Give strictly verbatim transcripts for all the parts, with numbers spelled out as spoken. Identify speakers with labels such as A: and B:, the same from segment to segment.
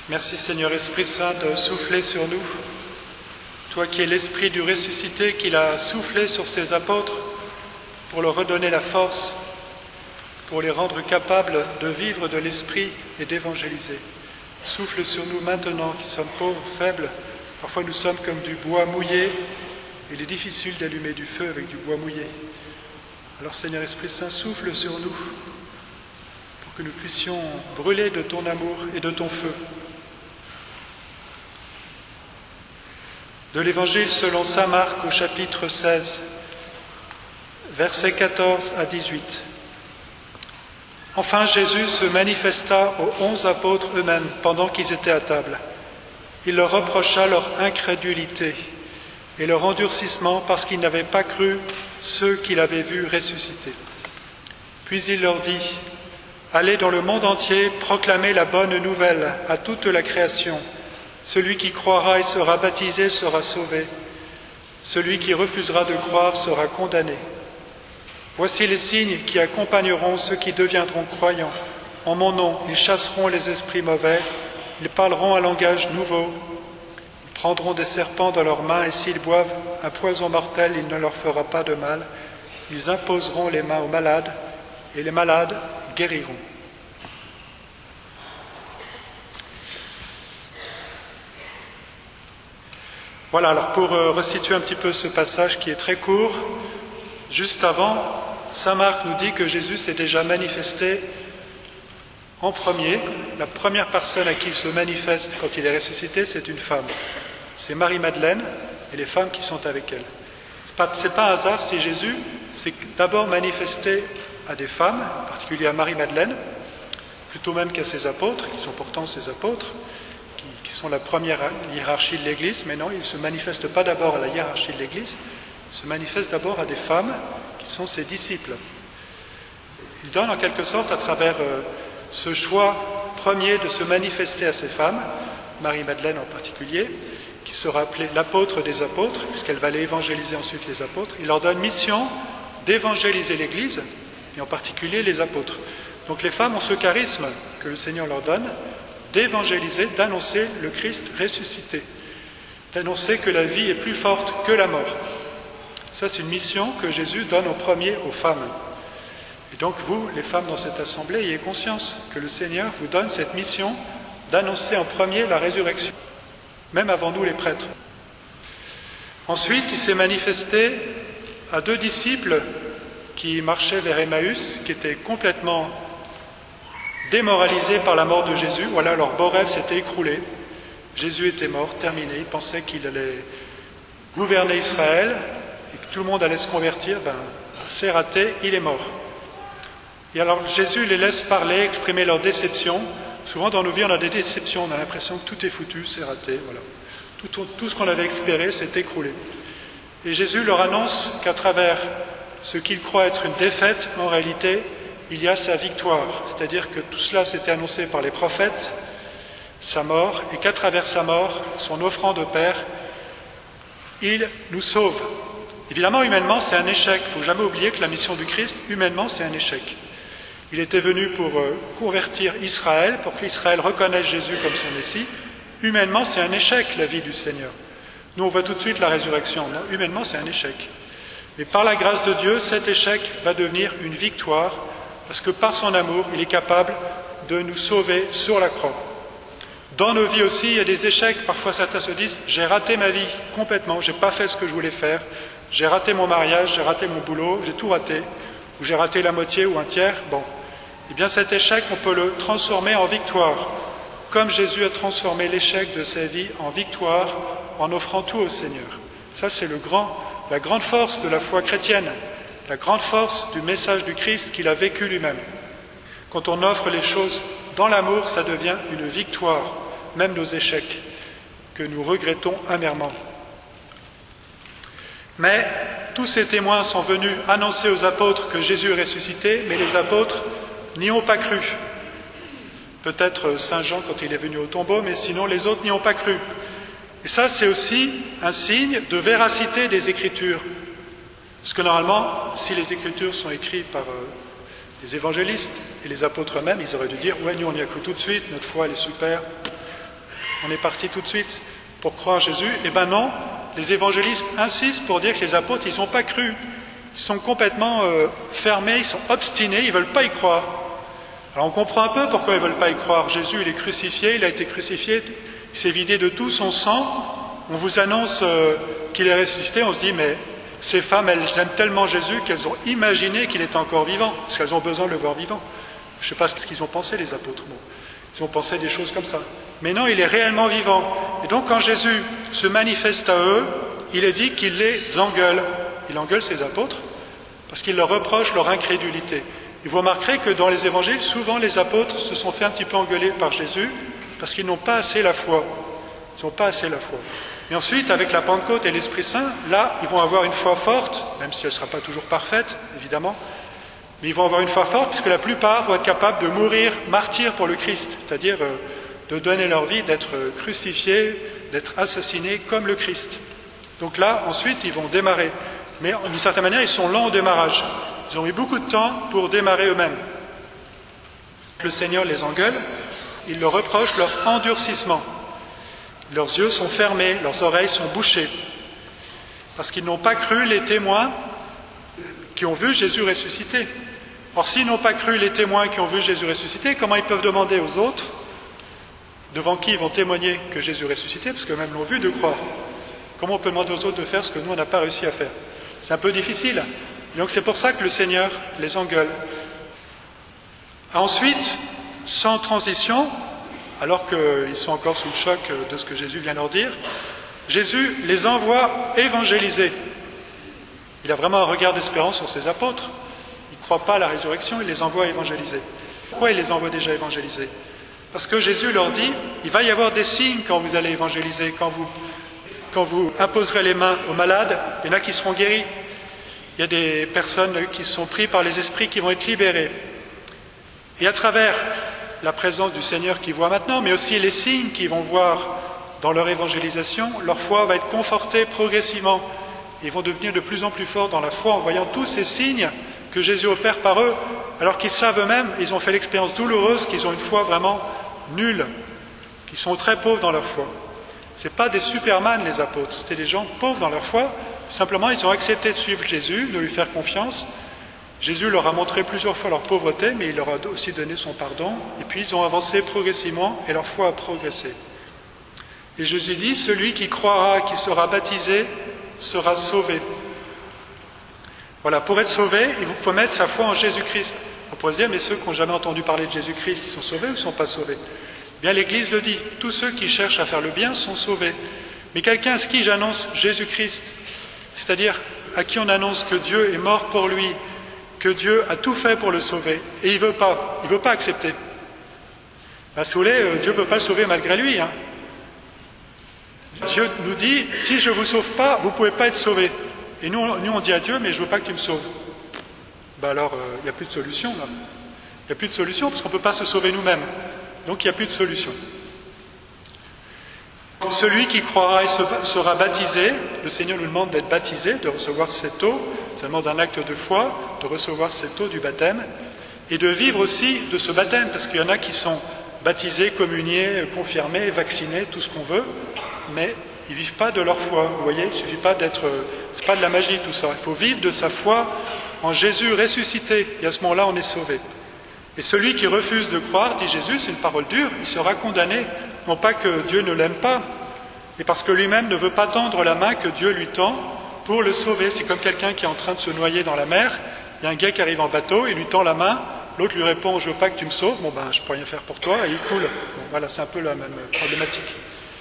A: Merci Seigneur Esprit Saint de souffler sur nous. Toi qui es l'Esprit du ressuscité, qu'il a soufflé sur ses apôtres pour leur redonner la force, pour les rendre capables de vivre de l'Esprit et d'évangéliser. Souffle sur nous maintenant qui sommes pauvres, faibles. Parfois nous sommes comme du bois mouillé. Il est difficile d'allumer du feu avec du bois mouillé. Alors Seigneur Esprit Saint, souffle sur nous pour que nous puissions brûler de ton amour et de ton feu. De l'Évangile selon saint Marc au chapitre seize, versets quatorze à dix-huit. Enfin Jésus se manifesta aux onze apôtres eux-mêmes pendant qu'ils étaient à table. Il leur reprocha leur incrédulité et leur endurcissement parce qu'ils n'avaient pas cru ceux qu'il avait vus ressusciter. Puis il leur dit : allez dans le monde entier proclamer la bonne nouvelle à toute la création. Celui qui croira et sera baptisé sera sauvé. Celui qui refusera de croire sera condamné. Voici les signes qui accompagneront ceux qui deviendront croyants. En mon nom, ils chasseront les esprits mauvais, ils parleront un langage nouveau, ils prendront des serpents dans leurs mains et s'ils boivent un poison mortel, il ne leur fera pas de mal. Ils imposeront les mains aux malades et les malades guériront. Voilà, alors pour euh, resituer un petit peu ce passage qui est très court, juste avant, saint Marc nous dit que Jésus s'est déjà manifesté en premier. La première personne à qui il se manifeste quand il est ressuscité, c'est une femme. C'est Marie-Madeleine et les femmes qui sont avec elle. Ce n'est pas, c'est pas un hasard si Jésus s'est d'abord manifesté à des femmes, en particulier à Marie-Madeleine, plutôt même qu'à ses apôtres, qui sont pourtant ses apôtres, qui sont la première hiérarchie de l'Église, mais non, il ne se manifeste pas d'abord à la hiérarchie de l'Église, il se manifeste d'abord à des femmes qui sont ses disciples. Il donne en quelque sorte, à travers euh, ce choix premier de se manifester à ces femmes, Marie-Madeleine en particulier, qui sera appelée l'apôtre des apôtres, puisqu'elle va aller évangéliser ensuite les apôtres, il leur donne mission d'évangéliser l'Église, et en particulier les apôtres. Donc les femmes ont ce charisme que le Seigneur leur donne, d'évangéliser, d'annoncer le Christ ressuscité, d'annoncer que la vie est plus forte que la mort. Ça, c'est une mission que Jésus donne en premier aux femmes. Et donc vous, les femmes dans cette assemblée, ayez conscience que le Seigneur vous donne cette mission d'annoncer en premier la résurrection, même avant nous les prêtres. Ensuite, il s'est manifesté à deux disciples qui marchaient vers Emmaüs, qui étaient complètement démoralisés par la mort de Jésus. Voilà, leur beau rêve s'était écroulé. Jésus était mort, terminé. Ils pensaient qu'il allait gouverner Israël et que tout le monde allait se convertir. Ben, c'est raté, il est mort. Et alors Jésus les laisse parler, exprimer leur déception. Souvent dans nos vies, on a des déceptions, on a l'impression que tout est foutu, c'est raté. Voilà. Tout, tout ce qu'on avait espéré s'est écroulé. Et Jésus leur annonce qu'à travers ce qu'ils croient être une défaite, en réalité, il y a sa victoire, c'est-à-dire que tout cela s'était annoncé par les prophètes, sa mort, et qu'à travers sa mort, son offrande au Père, il nous sauve. Évidemment, humainement, c'est un échec. Il ne faut jamais oublier que la mission du Christ, humainement, c'est un échec. Il était venu pour euh, convertir Israël, pour qu'Israël reconnaisse Jésus comme son Messie. Humainement, c'est un échec, la vie du Seigneur. Nous, on voit tout de suite la résurrection. Non, humainement, c'est un échec. Mais par la grâce de Dieu, cet échec va devenir une victoire, parce que par son amour, il est capable de nous sauver sur la croix. Dans nos vies aussi, il y a des échecs. Parfois, certains se disent « j'ai raté ma vie complètement, j'ai pas fait ce que je voulais faire, j'ai raté mon mariage, j'ai raté mon boulot, j'ai tout raté, ou j'ai raté la moitié ou un tiers. » Bon, eh bien cet échec, on peut le transformer en victoire, comme Jésus a transformé l'échec de sa vie en victoire en offrant tout au Seigneur. Ça, c'est le grand, la grande force de la foi chrétienne. La grande force du message du Christ qu'il a vécu lui-même. Quand on offre les choses dans l'amour, ça devient une victoire, même nos échecs, que nous regrettons amèrement. Mais tous ces témoins sont venus annoncer aux apôtres que Jésus est ressuscité, mais les apôtres n'y ont pas cru. Peut-être Saint Jean quand il est venu au tombeau, mais sinon les autres n'y ont pas cru. Et ça, c'est aussi un signe de véracité des Écritures. Parce que normalement, si les Écritures sont écrites par euh, les évangélistes et les apôtres eux-mêmes, ils auraient dû dire « Ouais, nous on y a cru tout de suite, notre foi elle est super, on est parti tout de suite pour croire Jésus. Eh bien non, les évangélistes insistent pour dire que les apôtres, ils n'ont pas cru. Ils sont complètement euh, fermés, ils sont obstinés, ils ne veulent pas y croire. Alors on comprend un peu pourquoi ils ne veulent pas y croire. Jésus, il est crucifié, il a été crucifié, il s'est vidé de tout son sang. On vous annonce euh, qu'il est ressuscité, on se dit, mais ces femmes, elles aiment tellement Jésus qu'elles ont imaginé qu'il était encore vivant, parce qu'elles ont besoin de le voir vivant. Je ne sais pas ce qu'ils ont pensé, les apôtres. Bon, ils ont pensé des choses comme ça. Mais non, il est réellement vivant. Et donc quand Jésus se manifeste à eux, il est dit qu'il les engueule. Il engueule ses apôtres parce qu'il leur reproche leur incrédulité. Et vous remarquerez que dans les évangiles, souvent les apôtres se sont fait un petit peu engueuler par Jésus parce qu'ils n'ont pas assez la foi. Ils n'ont pas assez la foi. Et ensuite, avec la Pentecôte et l'Esprit Saint, là, ils vont avoir une foi forte, même si elle ne sera pas toujours parfaite, évidemment, mais ils vont avoir une foi forte puisque la plupart vont être capables de mourir martyrs pour le Christ, c'est-à-dire euh, de donner leur vie, d'être crucifiés, d'être assassinés comme le Christ. Donc là, ensuite, ils vont démarrer. Mais d'une certaine manière, ils sont lents au démarrage. Ils ont eu beaucoup de temps pour démarrer eux-mêmes. Le Seigneur les engueule, il leur reproche leur endurcissement. Leurs yeux sont fermés, leurs oreilles sont bouchées, parce qu'ils n'ont pas cru les témoins qui ont vu Jésus ressusciter. Or, s'ils n'ont pas cru les témoins qui ont vu Jésus ressusciter, comment ils peuvent demander aux autres, devant qui ils vont témoigner que Jésus ressuscité, parce qu'eux-mêmes l'ont vu, de croire? Comment on peut demander aux autres de faire ce que nous, on n'a pas réussi à faire? C'est un peu difficile. Et donc c'est pour ça que le Seigneur les engueule. Ensuite, sans transition, alors qu'ils sont encore sous le choc de ce que Jésus vient leur dire, Jésus les envoie évangéliser. Il a vraiment un regard d'espérance sur ses apôtres. Il ne croit pas à la résurrection, il les envoie évangéliser. Pourquoi il les envoie déjà évangéliser? Parce que Jésus leur dit, il va y avoir des signes quand vous allez évangéliser, quand vous, quand vous imposerez les mains aux malades, il y en a qui seront guéris. Il y a des personnes qui sont prises par les esprits qui vont être libérées. Et à travers la présence du Seigneur qu'ils voient maintenant, mais aussi les signes qu'ils vont voir dans leur évangélisation, leur foi va être confortée progressivement. Ils vont devenir de plus en plus forts dans la foi en voyant tous ces signes que Jésus opère par eux, alors qu'ils savent eux-mêmes, ils ont fait l'expérience douloureuse qu'ils ont une foi vraiment nulle, qu'ils sont très pauvres dans leur foi. Ce n'est pas des superman les apôtres, c'était des gens pauvres dans leur foi. Simplement, ils ont accepté de suivre Jésus, de lui faire confiance. Jésus leur a montré plusieurs fois leur pauvreté, mais il leur a aussi donné son pardon. Et puis, ils ont avancé progressivement et leur foi a progressé. Et Jésus dit, celui qui croira, qui sera baptisé, sera sauvé. Voilà, pour être sauvé, il faut mettre sa foi en Jésus-Christ. On pourrait se dire, mais ceux qui n'ont jamais entendu parler de Jésus-Christ, ils sont sauvés ou ils ne sont pas sauvés? Bien, l'Église le dit, tous ceux qui cherchent à faire le bien sont sauvés. Mais quelqu'un à qui j'annonce Jésus-Christ, c'est-à-dire à qui on annonce que Dieu est mort pour lui, que Dieu a tout fait pour le sauver, et il ne veut pas, il veut pas accepter. Ben, si vous voulez, Dieu ne peut pas le sauver malgré lui. Hein. Dieu nous dit, si je ne vous sauve pas, vous ne pouvez pas être sauvé. Et nous, nous, on dit à Dieu, mais je ne veux pas que tu me sauves. Ben alors, il euh, n'y a plus de solution, là. Il n'y a plus de solution, parce qu'on ne peut pas se sauver nous-mêmes. Donc, il n'y a plus de solution. Celui qui croira et sera baptisé, le Seigneur nous demande d'être baptisé, de recevoir cette eau, ça demande un acte de foi, de recevoir cette eau du baptême, et de vivre aussi de ce baptême, parce qu'il y en a qui sont baptisés, communiés, confirmés, vaccinés, tout ce qu'on veut, mais ils ne vivent pas de leur foi, vous voyez, il ne suffit pas d'être... C'est pas de la magie tout ça, il faut vivre de sa foi en Jésus ressuscité, et à ce moment-là on est sauvé. Et celui qui refuse de croire, dit Jésus, c'est une parole dure, il sera condamné. Non pas que Dieu ne l'aime pas, mais parce que lui-même ne veut pas tendre la main que Dieu lui tend pour le sauver. C'est comme quelqu'un qui est en train de se noyer dans la mer, il y a un gars qui arrive en bateau, il lui tend la main, l'autre lui répond « je veux pas que tu me sauves », bon ben je peux rien faire pour toi, et il coule. Bon, voilà, c'est un peu la même problématique.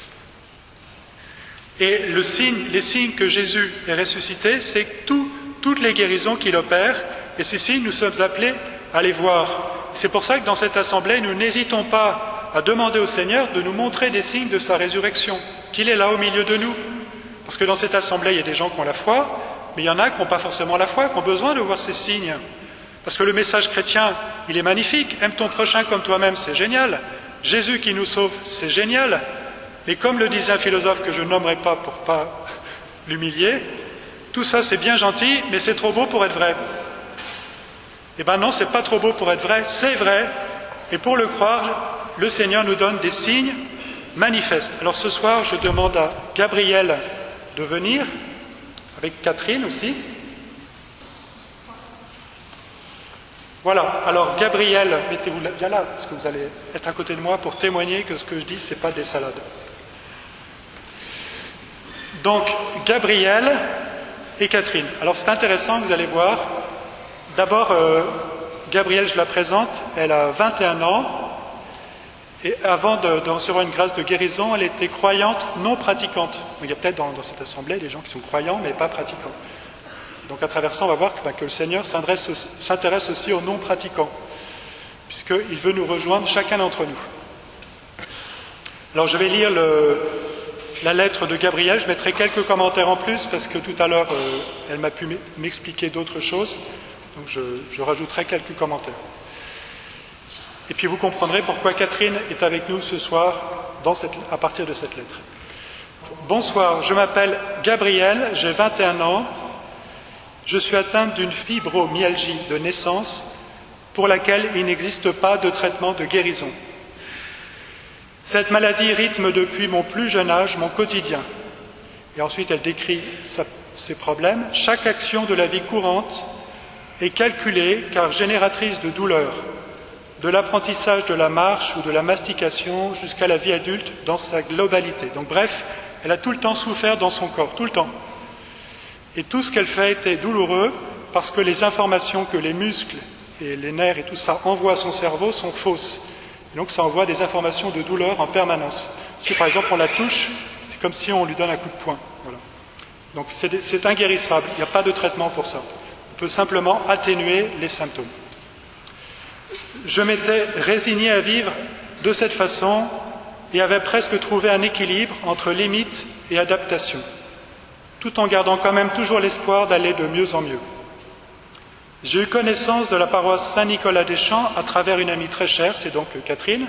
A: Et le signe, les signes que Jésus est ressuscité, c'est tout, toutes les guérisons qu'il opère, et ces signes nous sommes appelés à les voir. C'est pour ça que dans cette assemblée, nous n'hésitons pas à demander au Seigneur de nous montrer des signes de sa résurrection, qu'il est là au milieu de nous. Parce que dans cette assemblée, il y a des gens qui ont la foi, mais il y en a qui n'ont pas forcément la foi, qui ont besoin de voir ces signes. Parce que le message chrétien, il est magnifique. Aime ton prochain comme toi-même, c'est génial. Jésus qui nous sauve, c'est génial. Mais comme le disait un philosophe que je nommerai pas pour ne pas l'humilier, tout ça c'est bien gentil, mais c'est trop beau pour être vrai. Eh bien non, c'est pas trop beau pour être vrai, c'est vrai. Et pour le croire, le Seigneur nous donne des signes manifeste. Alors ce soir, je demande à Gabriel de venir, avec Catherine aussi. Voilà, alors Gabriel, mettez-vous bien là, parce que vous allez être à côté de moi pour témoigner que ce que je dis, ce n'est pas des salades. Donc, Gabriel et Catherine. Alors c'est intéressant, vous allez voir. D'abord, euh, Gabrielle, je la présente, elle a vingt et un ans, et avant de, de recevoir une grâce de guérison, elle était croyante non pratiquante. Il y a peut-être dans, dans cette assemblée des gens qui sont croyants, mais pas pratiquants. Donc à travers ça, on va voir que, bah, que le Seigneur s'intéresse aussi aux non pratiquants, puisqu'il veut nous rejoindre chacun d'entre nous. Alors je vais lire le, la lettre de Gabrielle, je mettrai quelques commentaires en plus, parce que tout à l'heure, euh, elle m'a pu m'expliquer d'autres choses, donc je, je rajouterai quelques commentaires. Et puis vous comprendrez pourquoi Catherine est avec nous ce soir dans cette, à partir de cette lettre. Bonsoir, je m'appelle Gabrielle, j'ai vingt et un ans. Je suis atteinte d'une fibromyalgie de naissance pour laquelle il n'existe pas de traitement de guérison. Cette maladie rythme depuis mon plus jeune âge mon quotidien. Et ensuite, elle décrit sa, ses problèmes. Chaque action de la vie courante est calculée car génératrice de douleur, de l'apprentissage de la marche ou de la mastication jusqu'à la vie adulte dans sa globalité. Donc bref, elle a tout le temps souffert dans son corps, tout le temps. Et tout ce qu'elle fait était douloureux parce que les informations que les muscles et les nerfs et tout ça envoient à son cerveau sont fausses. Et donc ça envoie des informations de douleur en permanence. Si par exemple on la touche, c'est comme si on lui donne un coup de poing. Voilà. Donc c'est inguérissable, il n'y a pas de traitement pour ça. On peut simplement atténuer les symptômes. Je m'étais résigné à vivre de cette façon et avais presque trouvé un équilibre entre limite et adaptation, tout en gardant quand même toujours l'espoir d'aller de mieux en mieux. J'ai eu connaissance de la paroisse Saint-Nicolas-des-Champs à travers une amie très chère, c'est donc Catherine,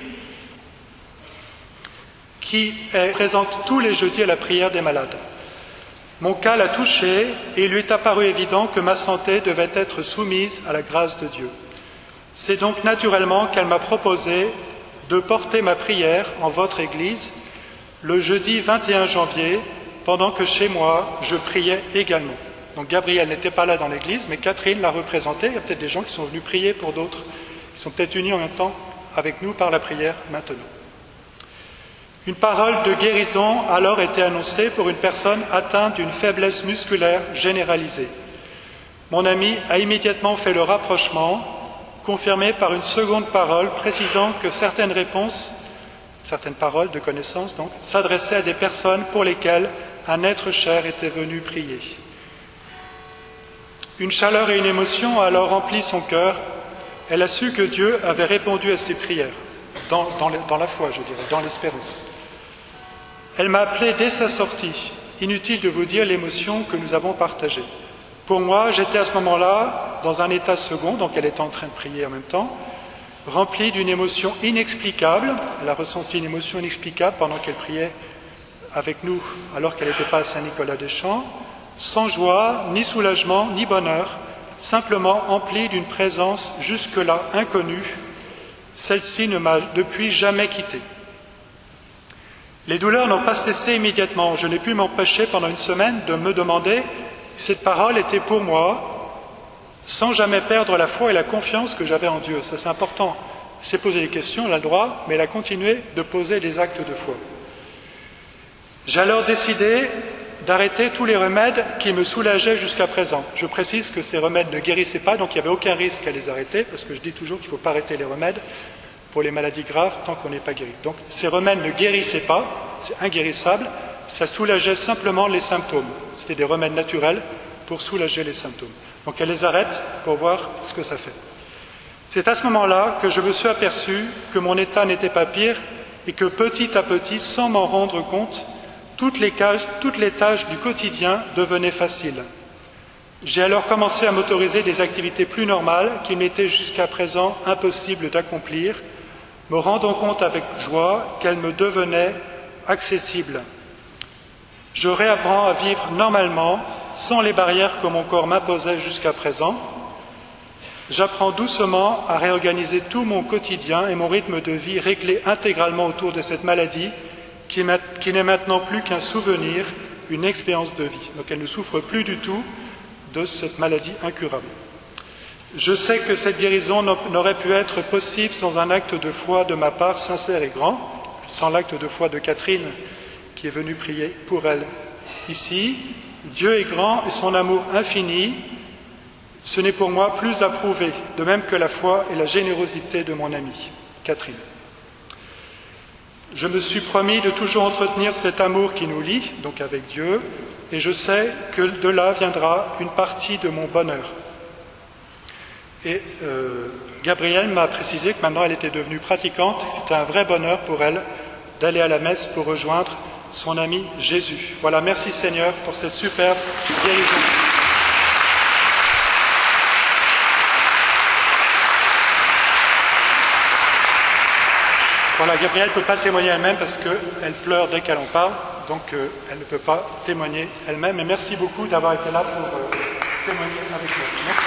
A: qui est présente tous les jeudis à la prière des malades. Mon cas l'a touchée et il lui est apparu évident que ma santé devait être soumise à la grâce de Dieu. C'est donc naturellement qu'elle m'a proposé de porter ma prière en votre église le jeudi vingt et un janvier, pendant que chez moi, je priais également. Donc Gabriel n'était pas là dans l'église, mais Catherine l'a représenté. Il y a peut-être des gens qui sont venus prier pour d'autres, qui sont peut-être unis en même temps avec nous par la prière maintenant. Une parole de guérison a alors été annoncée pour une personne atteinte d'une faiblesse musculaire généralisée. Mon ami a immédiatement fait le rapprochement, confirmé par une seconde parole précisant que certaines réponses, certaines paroles de connaissance donc, s'adressaient à des personnes pour lesquelles un être cher était venu prier. Une chaleur et une émotion a alors rempli son cœur. Elle a su que Dieu avait répondu à ses prières, dans, dans, dans la foi, je dirais, dans l'espérance. Elle m'a appelé dès sa sortie. Inutile de vous dire l'émotion que nous avons partagée. Pour moi, j'étais à ce moment-là dans un état second, donc elle était en train de prier en même temps, remplie d'une émotion inexplicable. Elle a ressenti une émotion inexplicable pendant qu'elle priait avec nous, alors qu'elle n'était pas à Saint-Nicolas-des-Champs, sans joie, ni soulagement, ni bonheur, simplement emplie d'une présence jusque-là inconnue. Celle-ci ne m'a depuis jamais quitté. Les douleurs n'ont pas cessé immédiatement. Je n'ai pu m'empêcher pendant une semaine de me demander si cette parole était pour moi, sans jamais perdre la foi et la confiance que j'avais en Dieu. Ça, c'est important. C'est poser des questions, elle a le droit, mais elle a continué de poser des actes de foi. J'ai alors décidé d'arrêter tous les remèdes qui me soulageaient jusqu'à présent. Je précise que ces remèdes ne guérissaient pas, donc il n'y avait aucun risque à les arrêter, parce que je dis toujours qu'il ne faut pas arrêter les remèdes pour les maladies graves tant qu'on n'est pas guéri. Donc ces remèdes ne guérissaient pas, c'est inguérissable, ça soulageait simplement les symptômes. C'était des remèdes naturels pour soulager les symptômes. Donc elle les arrête pour voir ce que ça fait. C'est à ce moment-là que je me suis aperçu que mon état n'était pas pire et que petit à petit, sans m'en rendre compte, toutes les, cages, toutes les tâches du quotidien devenaient faciles. J'ai alors commencé à m'autoriser des activités plus normales qui m'étaient jusqu'à présent impossibles d'accomplir, me rendant compte avec joie qu'elles me devenaient accessibles. Je réapprends à vivre normalement, sans les barrières que mon corps m'imposait jusqu'à présent. J'apprends doucement à réorganiser tout mon quotidien et mon rythme de vie réglé intégralement autour de cette maladie qui n'est maintenant plus qu'un souvenir, une expérience de vie. Donc elle ne souffre plus du tout de cette maladie incurable. Je sais que cette guérison n'aurait pu être possible sans un acte de foi de ma part sincère et grand, sans l'acte de foi de Catherine qui est venue prier pour elle. Ici, Dieu est grand et son amour infini, ce n'est pour moi plus à prouver, de même que la foi et la générosité de mon amie, Catherine. Je me suis promis de toujours entretenir cet amour qui nous lie, donc avec Dieu, et je sais que de là viendra une partie de mon bonheur. Et euh, Gabrielle m'a précisé que maintenant elle était devenue pratiquante, c'était un vrai bonheur pour elle d'aller à la messe pour rejoindre son ami Jésus. Voilà, merci Seigneur pour cette superbe guérison. Voilà, Gabrielle ne peut pas témoigner elle-même parce qu'elle pleure dès qu'elle en parle, donc euh, elle ne peut pas témoigner elle-même. Et merci beaucoup d'avoir été là pour euh, témoigner avec nous. Merci.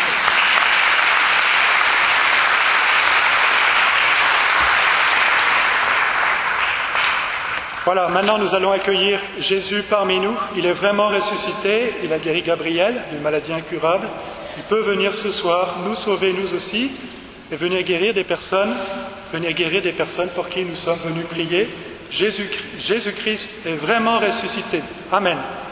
A: Voilà, maintenant nous allons accueillir Jésus parmi nous. Il est vraiment ressuscité, il a guéri Gabrielle d'une maladie incurable. Il peut venir ce soir nous sauver, nous aussi, et venir guérir des personnes, venir guérir des personnes pour qui nous sommes venus prier. Jésus, Jésus-Christ est vraiment ressuscité. Amen.